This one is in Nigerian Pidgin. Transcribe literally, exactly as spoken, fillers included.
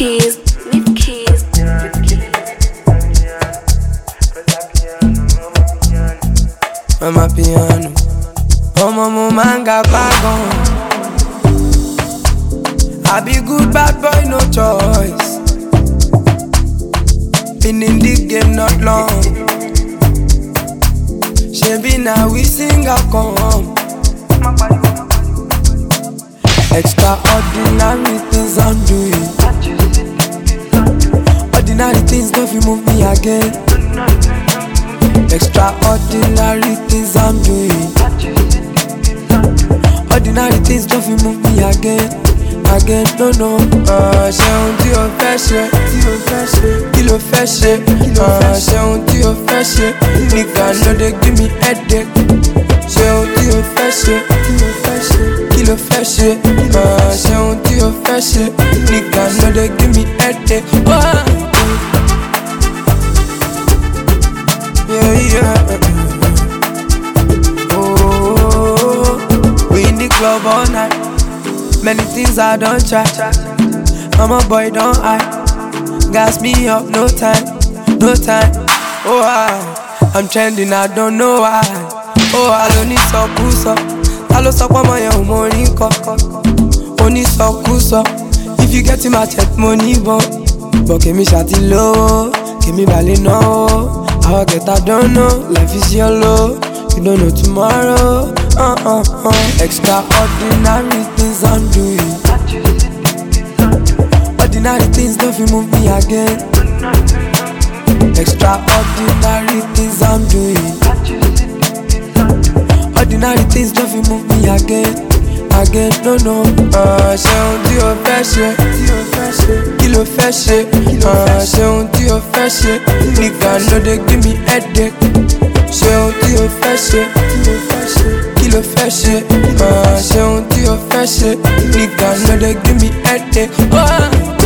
keys, leave keys. Mama piano, mama mo manga bagon. I be good bad boy, no choice. Been in the game not long. Shebi now we sing a come. Extraordinary things I'm doing. Ordinary things don't fi move me again. Extraordinary things I'm doing. Ordinary things don't fi move me again. Again, no, no. Uh, ṣe ohun tí o fẹ́ ṣe, kí ló fẹ́ ṣe? Uh, ṣe ohun tí o fẹ́ ṣe, nigga no dey give me headache. Ṣe ohun tí o fẹ́ ṣe, kí ló fẹ́ ṣe? Uh, ṣe ohun tí o fẹ́ ṣe, nigga no dey give me headache. Oh. Yeah, yeah. Oh, we in the club all night. Many things I don't try. I'm a boy, don't I? Gas me up, no time, no time. Oh, I, I'm trending, I don't know why. Oh, I don't need so cool, so I don't suck my young money, only so cool, so if you get in my check money, but but give me shawty low, give me ballet no. I'll get I don't know, life is yellow. You don't know tomorrow. Uh uh uh. Extraordinary things I'm doing. Ordinary things don't fi move me again. Extraordinary things I'm doing. Ordinary things don't fi move me again. Again, no no. Uh, ṣe ohun tí o fẹ́ ṣe, kí ló fẹ́ ṣe? Uh, ṣe ohun tí o fẹ́ ṣe, nigga no dey give me headache. Ṣe ohun tí o fẹ́ ṣe, kí ló fẹ́ ṣe? Uh, ṣe ohun tí o fẹ́ ṣe, nigga no dey give me headache. Oh.